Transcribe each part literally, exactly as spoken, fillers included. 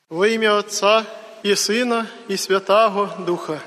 Во имя Отца и Сына и Святаго Духа.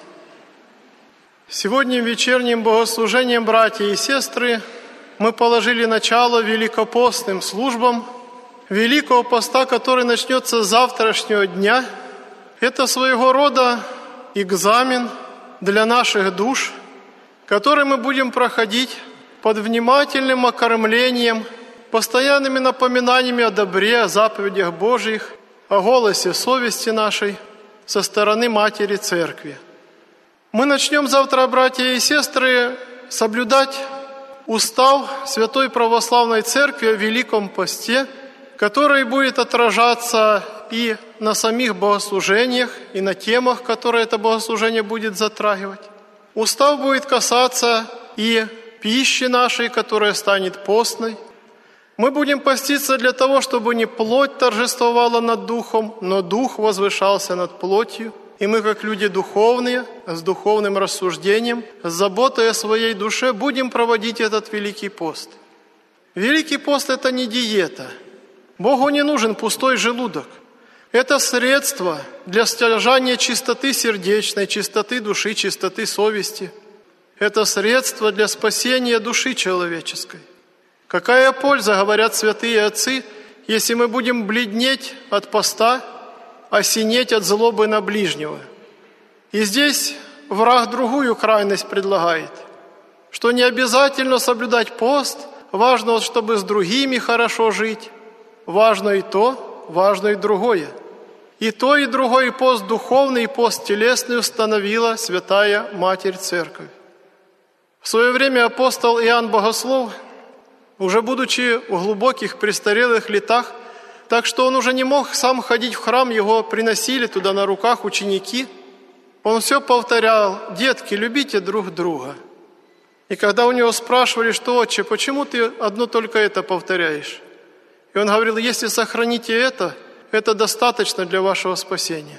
Сегодня вечерним богослужением, братья и сестры, мы положили начало великопостным службам Великого Поста, который начнется с завтрашнего дня. Это своего рода экзамен для наших душ, который мы будем проходить под внимательным окормлением, постоянными напоминаниями о добре, о заповедях Божьих, о голосе совести нашей со стороны Матери Церкви. Мы начнем завтра, братья и сестры, соблюдать устав Святой Православной Церкви о Великом Посте, который будет отражаться и на самих богослужениях, и на темах, которые это богослужение будет затрагивать. Устав будет касаться и пищи нашей, которая станет постной. Мы будем поститься для того, чтобы не плоть торжествовала над духом, но дух возвышался над плотью. И мы, как люди духовные, с духовным рассуждением, с заботой о своей душе, будем проводить этот Великий пост. Великий пост – это не диета. Богу не нужен пустой желудок. Это средство для стяжания чистоты сердечной, чистоты души, чистоты совести. Это средство для спасения души человеческой. Какая польза, говорят святые отцы, если мы будем бледнеть от поста, а синеть от злобы на ближнего? И здесь враг другую крайность предлагает, что не обязательно соблюдать пост, важно, чтобы с другими хорошо жить, важно и то, важно и другое. И то, и другой пост духовный, и пост телесный установила Святая Матерь Церковь. В свое время апостол Иоанн Богослов, уже будучи в глубоких престарелых летах, так что он уже не мог сам ходить в храм, его приносили туда на руках ученики, он все повторял: «Детки, любите друг друга». И когда у него спрашивали, что: «Отче, почему ты одно только это повторяешь?» И он говорил: «Если сохраните это, это достаточно для вашего спасения».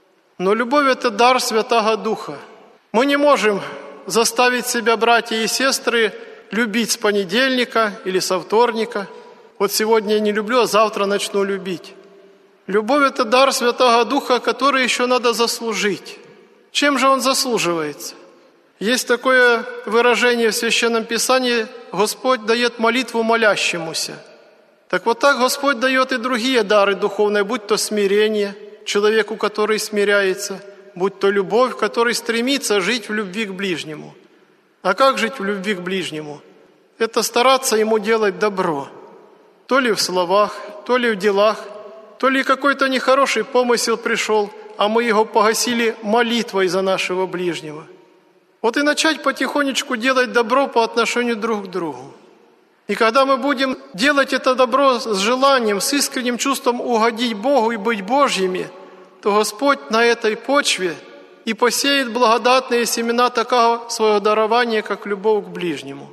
Но любовь – это дар Святаго Духа. Мы не можем заставить себя, братья и сестры, любить с понедельника или со вторника. Вот сегодня я не люблю, а завтра начну любить. Любовь – это дар Святаго Духа, который еще надо заслужить. Чем же он заслуживается? Есть такое выражение в Священном Писании: «Господь дает молитву молящемуся». Так вот так Господь дает и другие дары духовные, будь то смирение человеку, который смиряется, будь то любовь, который стремится жить в любви к ближнему. А как жить в любви к ближнему? Это стараться ему делать добро. То ли в словах, то ли в делах, то ли какой-то нехороший помысел пришел, а мы его погасили молитвой за нашего ближнего. Вот и начать потихонечку делать добро по отношению друг к другу. И когда мы будем делать это добро с желанием, с искренним чувством угодить Богу и быть Божьими, то Господь на этой почве и посеет благодатные семена такого своего дарования, как любовь к ближнему.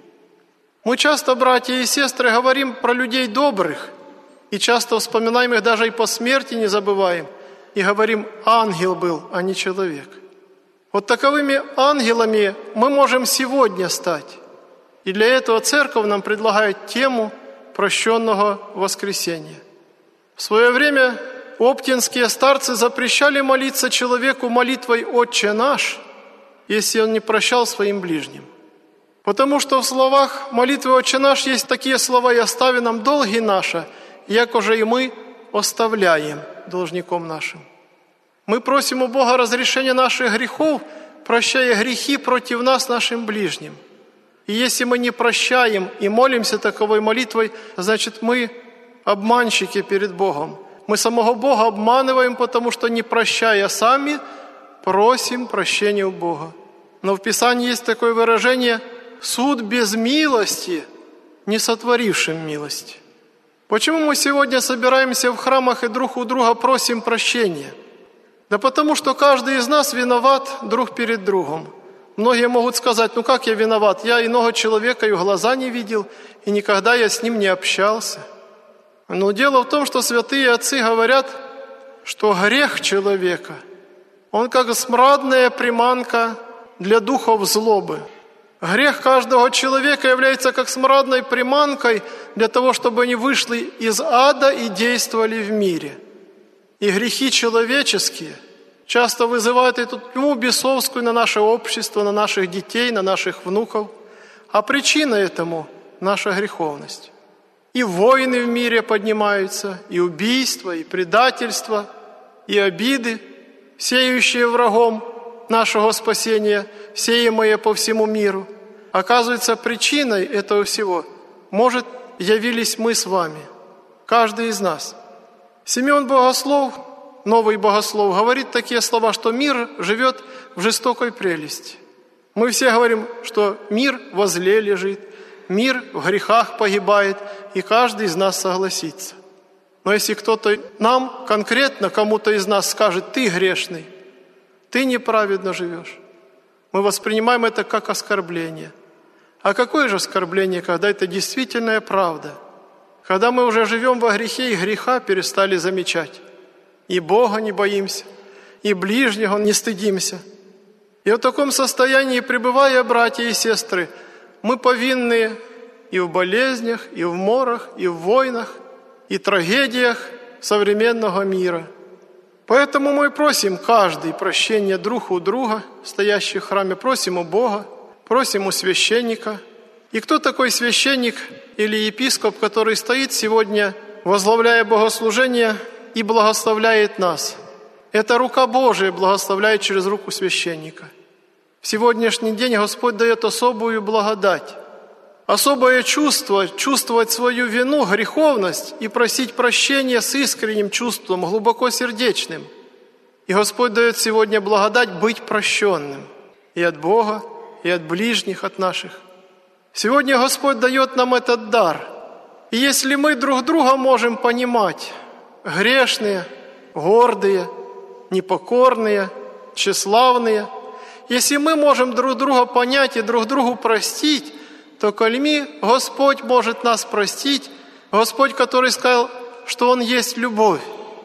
Мы часто, братья и сестры, говорим про людей добрых, и часто вспоминаем их даже и по смерти не забываем, и говорим: ангел был, а не человек. Вот таковыми ангелами мы можем сегодня стать. И для этого Церковь нам предлагает тему прощенного воскресения. В свое время оптинские старцы запрещали молиться человеку молитвой «Отче наш», если он не прощал своим ближним. Потому что в словах молитвы «Отче наш» есть такие слова: «И остави нам долги наши, яко же и мы оставляем должником нашим». Мы просим у Бога разрешения наших грехов, прощая грехи против нас нашим ближним. И если мы не прощаем и молимся таковой молитвой, значит, мы обманщики перед Богом. Мы самого Бога обманываем, потому что, не прощая сами, просим прощения у Бога. Но в Писании есть такое выражение: «суд без милости, не сотворившим милости». Почему мы сегодня собираемся в храмах и друг у друга просим прощения? Да потому что каждый из нас виноват друг перед другом. Многие могут сказать: «Ну как я виноват? Я иного человека и в глаза не видел, и никогда я с ним не общался». Но дело в том, что святые отцы говорят, что грех человека, он как смрадная приманка для духов злобы. Грех каждого человека является как смрадной приманкой для того, чтобы они вышли из ада и действовали в мире. И грехи человеческие часто вызывают эту тьму бесовскую на наше общество, на наших детей, на наших внуков. А причина этому – наша греховность. И войны в мире поднимаются, и убийства, и предательства, и обиды, сеющие врагом нашего спасения, сеемые по всему миру. Оказывается, причиной этого всего, может, явились мы с вами, каждый из нас. Симеон Богослов, новый богослов, говорит такие слова, что мир живет в жестокой прелести. Мы все говорим, что мир во зле лежит, мир в грехах погибает, и каждый из нас согласится. Но если кто-то нам, конкретно кому-то из нас скажет: «Ты грешный, ты неправедно живешь», мы воспринимаем это как оскорбление. А какое же оскорбление, когда это действительная правда? Когда мы уже живем во грехе и греха перестали замечать. И Бога не боимся, и ближнего не стыдимся. И в таком состоянии, пребывая, братья и сестры, мы повинны и в болезнях, и в морах, и в войнах, и трагедиях современного мира. Поэтому мы просим каждый прощения друг у друга, стоящих в храме, просим у Бога, просим у священника. И кто такой священник или епископ, который стоит сегодня, возглавляя богослужение и благословляет нас? Это рука Божия благословляет через руку священника. В сегодняшний день Господь дает особую благодать, особое чувство, чувствовать свою вину, греховность и просить прощения с искренним чувством, глубоко сердечным. И Господь дает сегодня благодать быть прощенным и от Бога, и от ближних, от наших. Сегодня Господь дает нам этот дар. И если мы друг друга можем понимать, грешные, гордые, непокорные, тщеславные, если мы можем друг друга понять и друг другу простить, то кольми Господь может нас простить, Господь, который сказал, что Он есть любовь,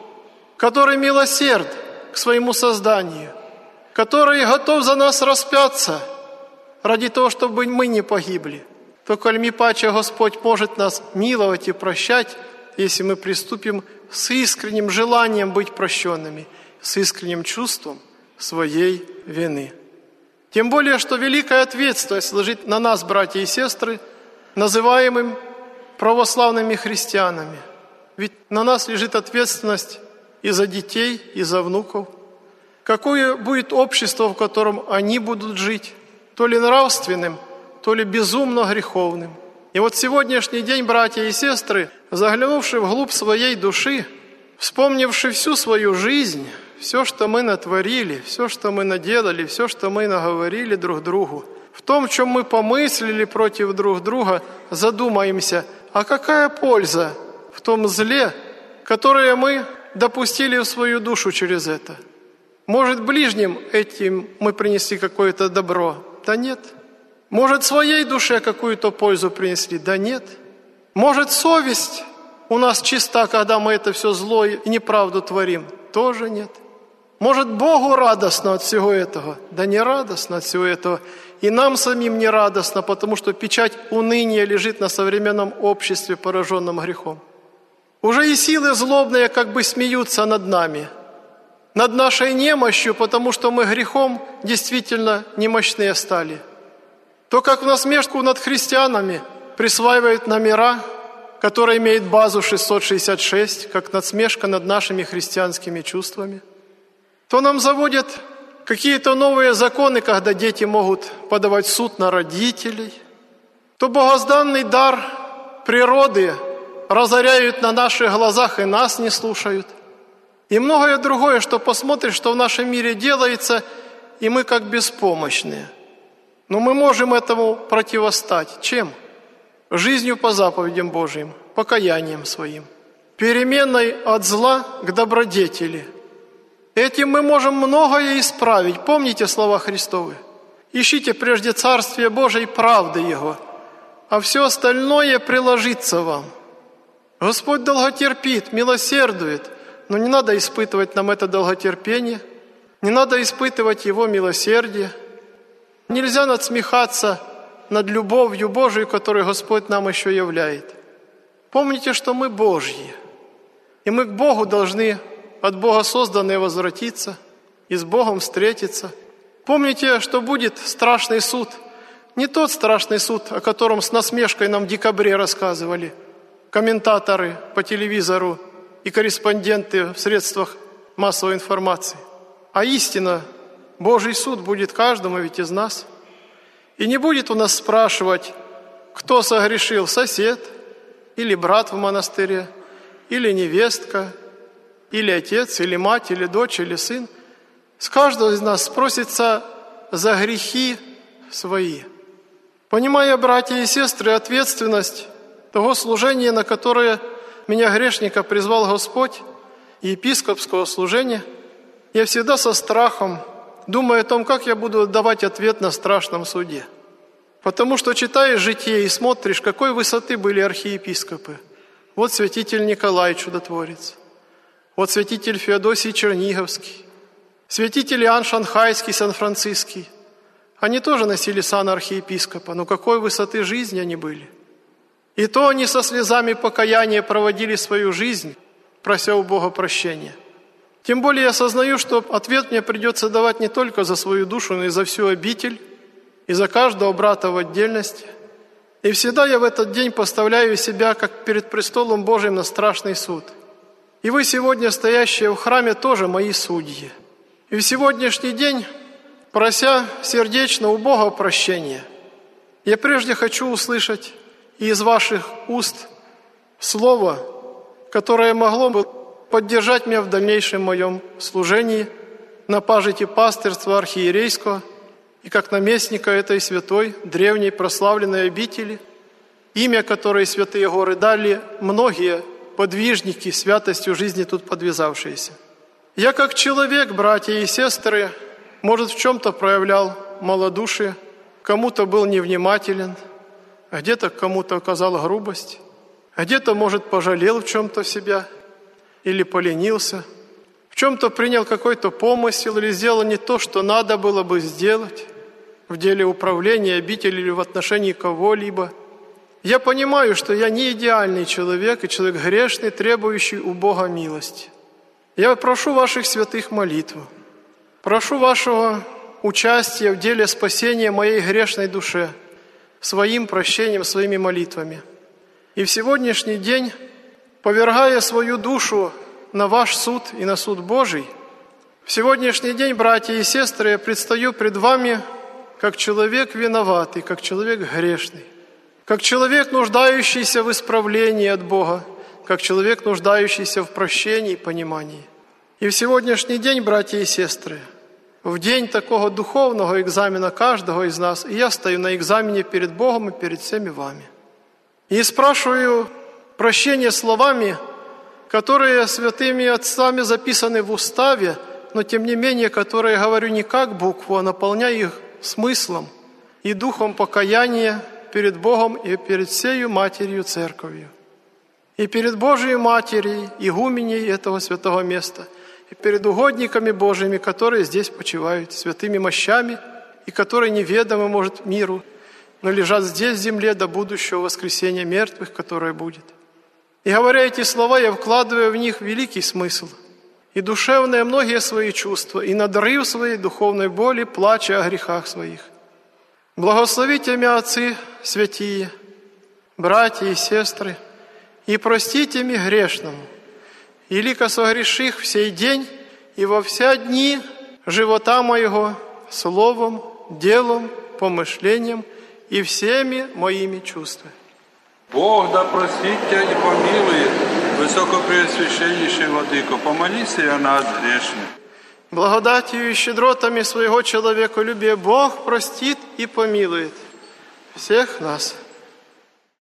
который милосерд к своему созданию, который готов за нас распяться ради того, чтобы мы не погибли, то кольми паче Господь может нас миловать и прощать, если мы приступим с искренним желанием быть прощенными, с искренним чувством своей вины. Тем более, что великая ответственность лежит на нас, братья и сестры, называемым православными христианами. Ведь на нас лежит ответственность и за детей, и за внуков. Какое будет общество, в котором они будут жить? То ли нравственным, то ли безумно греховным. И вот сегодняшний день, братья и сестры, заглянувши вглубь своей души, вспомнивши всю свою жизнь, все, что мы натворили, все, что мы наделали, все, что мы наговорили друг другу, в том, чем мы помыслили против друг друга, задумаемся, а какая польза в том зле, которое мы допустили в свою душу через это? Может, ближним этим мы принесли какое-то добро? Да нет. Может, своей душе какую-то пользу принесли? Да нет. Может, совесть у нас чиста, когда мы это все зло и неправду творим? Тоже нет. Может, Богу радостно от всего этого? Да не радостно от всего этого. И нам самим не радостно, потому что печать уныния лежит на современном обществе, пораженном грехом. Уже и силы злобные как бы смеются над нами, над нашей немощью, потому что мы грехом действительно немощные стали. То, как в насмешку над христианами присваивают номера, которые имеют базу шестьсот шестьдесят шесть, как насмешка над нашими христианскими чувствами, то нам заводят какие-то новые законы, когда дети могут подавать в суд на родителей, то богозданный дар природы разоряют на наших глазах и нас не слушают. И многое другое, что посмотришь, что в нашем мире делается, и мы как беспомощные. Но мы можем этому противостать. Чем? Жизнью по заповедям Божьим, покаянием своим, переменой от зла к добродетели. Этим мы можем многое исправить. Помните слова Христовы? Ищите прежде Царствие Божие и правды Его, а все остальное приложится вам. Господь долготерпит, милосердует, но не надо испытывать нам это долготерпение, не надо испытывать Его милосердие. Нельзя надсмехаться над любовью Божией, которую Господь нам еще являет. Помните, что мы Божьи, и мы к Богу должны от Бога созданные возвратиться и с Богом встретиться. Помните, что будет страшный суд. Не тот страшный суд, о котором с насмешкой нам в декабре рассказывали комментаторы по телевизору и корреспонденты в средствах массовой информации. А истина, Божий суд будет каждому ведь из нас. И не будет у нас спрашивать, кто согрешил, сосед, или брат в монастыре, или невестка, или отец, или мать, или дочь, или сын. С каждого из нас спросится за грехи свои. Понимая, братья и сестры, ответственность того служения, на которое меня, грешника, призвал Господь, и епископского служения, я всегда со страхом думаю о том, как я буду давать ответ на страшном суде. Потому что читаешь житие и смотришь, какой высоты были архиепископы. Вот святитель Николай Чудотворец, вот святитель Феодосий Черниговский, святитель Иоанн Шанхайский, Сан-Франциский. Они тоже носили сан архиепископа, но какой высоты жизни они были. И то они со слезами покаяния проводили свою жизнь, прося у Бога прощения. Тем более я осознаю, что ответ мне придется давать не только за свою душу, но и за всю обитель, и за каждого брата в отдельности. И всегда я в этот день поставляю себя, как перед престолом Божьим, на страшный суд. И вы, сегодня стоящие в храме, тоже мои судьи. И в сегодняшний день, прося сердечно у Бога прощения, я прежде хочу услышать и из ваших уст слово, которое могло бы поддержать меня в дальнейшем моем служении на пажити пастырства архиерейского и как наместника этой святой, древней, прославленной обители, имя которой святые горы дали многие подвижники, святостью жизни тут подвязавшиеся. Я как человек, братья и сестры, может, в чем-то проявлял малодушие, кому-то был невнимателен, а где-то кому-то оказал грубость, а где-то, может, пожалел в чем-то себя или поленился, в чем-то принял какой-то помысел или сделал не то, что надо было бы сделать в деле управления обителью или в отношении кого-либо. Я понимаю, что я не идеальный человек и человек грешный, требующий у Бога милости. Я прошу ваших святых молитв, прошу вашего участия в деле спасения моей грешной душе, своим прощением, своими молитвами. И в сегодняшний день, повергая свою душу на ваш суд и на суд Божий, в сегодняшний день, братья и сестры, я предстаю пред вами как человек виноватый, как человек грешный, как человек, нуждающийся в исправлении от Бога, как человек, нуждающийся в прощении и понимании. И в сегодняшний день, братья и сестры, в день такого духовного экзамена каждого из нас, и я стою на экзамене перед Богом и перед всеми вами. И спрашиваю прощения словами, которые святыми отцами записаны в уставе, но тем не менее, которые говорю не как букву, а наполняя их смыслом и духом покаяния перед Богом и перед всею Матерью Церковью. И перед Божией Матерью, игуменей этого святого места, и перед угодниками Божьими, которые здесь почивают, святыми мощами, и которые неведомы, может, миру, но лежат здесь, в земле, до будущего воскресения мертвых, которое будет. И говоря эти слова, я вкладываю в них великий смысл, и душевные многие свои чувства, и надрыв своей духовной боли, плача о грехах своих. Благословите меня, отцы святые, братья и сестры, и простите мне грешному, и лико согреших в сей день и во вся дни живота моего словом, делом, помышлением и всеми моими чувствами. Бог да простит тебя и помилует, высокопреосвященнейший владыко, помолись о нас грешных. Благодатью и щедротами своего человеколюбия Бог простит и помилует всех нас.